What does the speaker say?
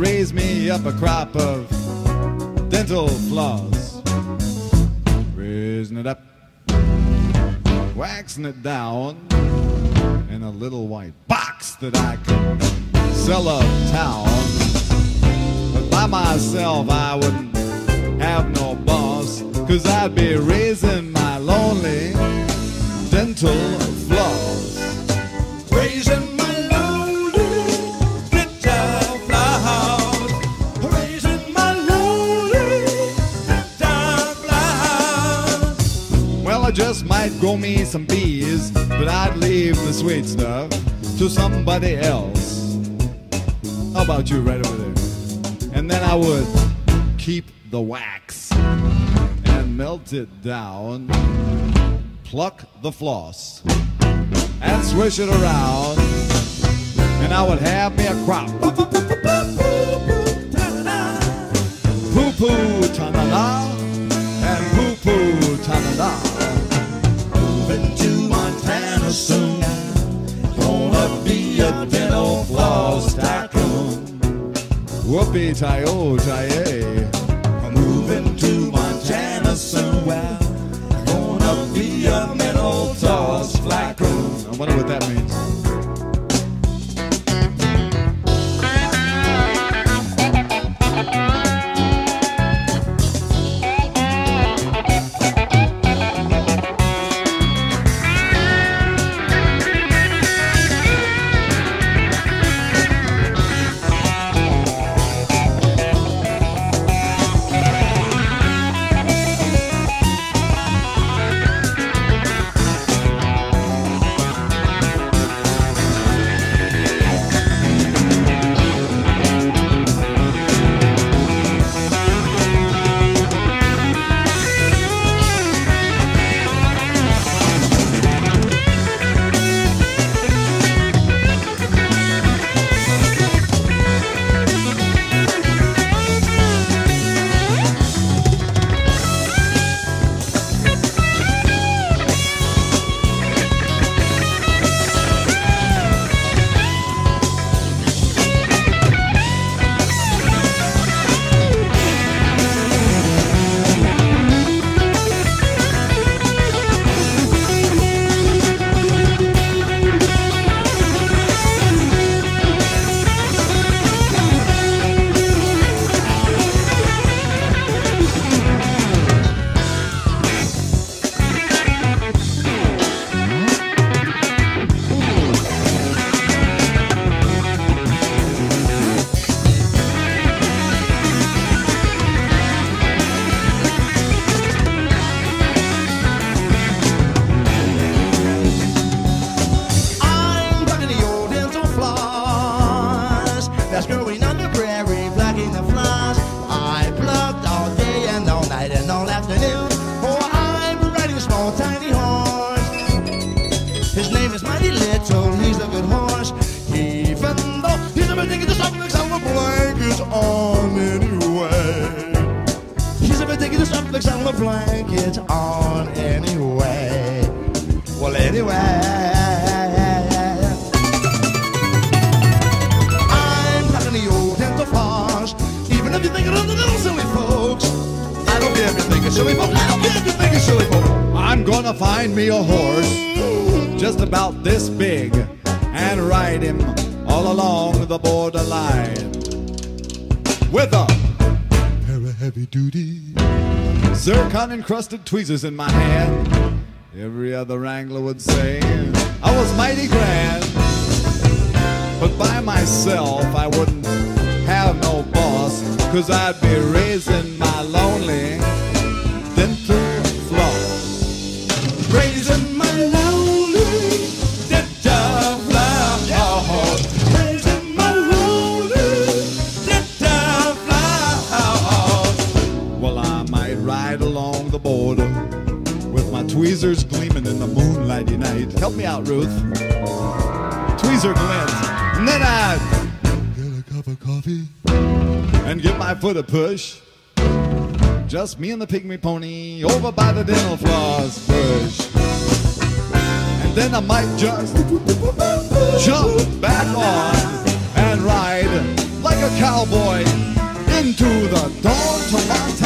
raise me up a crop of dental floss. Raising it up, waxing it down in a little white box that I could sell uptown. But by myself I wouldn't have no boss, 'cause I'd be raising my lonely dental floss. Raising my lonely dental floss. Raising my lonely dental floss. Well, I just might grow me some bees, but I'd leave the sweet stuff to somebody else. How about you right over there? And then I would keep the wax and melt it down, pluck the floss and swish it around, and I would have me a crop. Poo-poo ta-na-na and poo-poo ta-na-na. Moving to Montana soon. Gonna be a dental floss tycoon. Whoopee-tie-o-tie-yay. Moving to Montana soon. Gonna be a mental floss tycoon. I wonder what that means. Blankets on anyway. Well, anyway, I'm talking to you, dental floss. Even if you think it's a little silly, folks, I don't care if you think it's silly, folks. I don't care if you think it's silly, folks. I'm gonna find me a horse just about this big and ride him all along the borderline with a pair of heavy-duty zircon-encrusted tweezers in my hand. Every other wrangler would say I was mighty grand, but by myself I wouldn't have no boss, 'cause I'd be raising my lonely dental floss. Raising my lonely dental floss. Raising my lonely dental floss. Well, I might ride along the border with my tweezers gleaming in the moonlighty night. Help me out, Ruth. Tweezer glint. And then I'd get a cup of coffee and give my foot a push. Just me and the pygmy pony over by the dental floss bush. And then I might just jump back on and ride like a a cowboy into the dawn to Montana.